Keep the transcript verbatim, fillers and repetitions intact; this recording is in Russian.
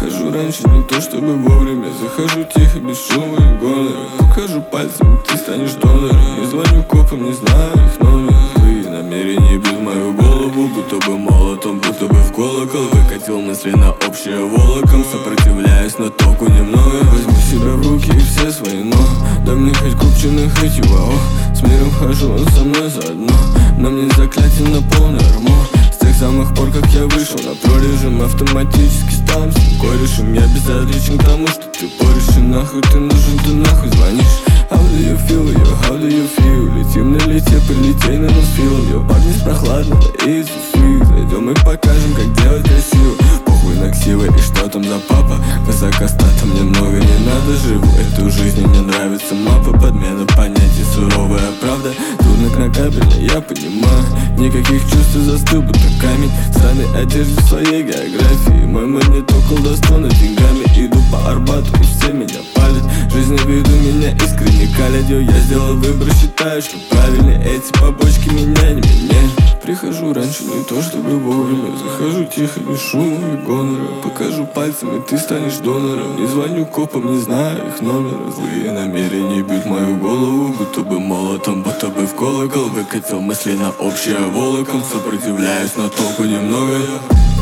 Прихожу раньше, не то чтобы вовремя. Захожу тихо, без шума и гонора. Покажу пальцем, ты станешь донором. Не звоню копам, не знаю их номер. Твои намерения бьют мою голову, будто бы молотом, будто бы в колокол. Выкатил мысли на общее волоком. Сопротивляюсь, но толку немного. Возьму себя в руки и все свои но. Да мне хоть купчино, хоть его ох. С миром хожу, он со мной заодно. На мне заклятие на полный армор. С тех самых пор, как я вышел на прорежим, автоматически стал всем корешем. Я безразличен к тому, что ты порешь. И нахуй ты нужен, ты нахуй звонишь. How do you feel, yo, how do you feel? Летим на лете, прилетей на нос филом. Yo, парни с прохладного, easy sweet. Зайдем и покажем, как делать красиво. Похуй на ксивы и что там за папа. Высокостатом мне много не надо. Живу эту жизнь, мне нравится мапа. Подмена понятий, суровая правда. Трудно на кабеле, я понимаю. Никаких чувств, застыл, будто камень. В странной одежде в своей географии. Мой монеток колдовство деньгами. Иду по Арбату и все меня палят. Жизнь на виду меня искренне калят. Я сделал выбор, считаю, что правильный. Эти побочки меня не меняют. Прихожу раньше, не то чтобы вовремя. Захожу тихо, без шума и гонора. Покажу пальцем, и ты станешь донором. Не звоню копам, не знаю их номера. Злые намерения бьют мою голову, будто бы молотом, будто бы в колокол. Выкатил мысли на общее волоком. Сопротивляюсь, но толку немного.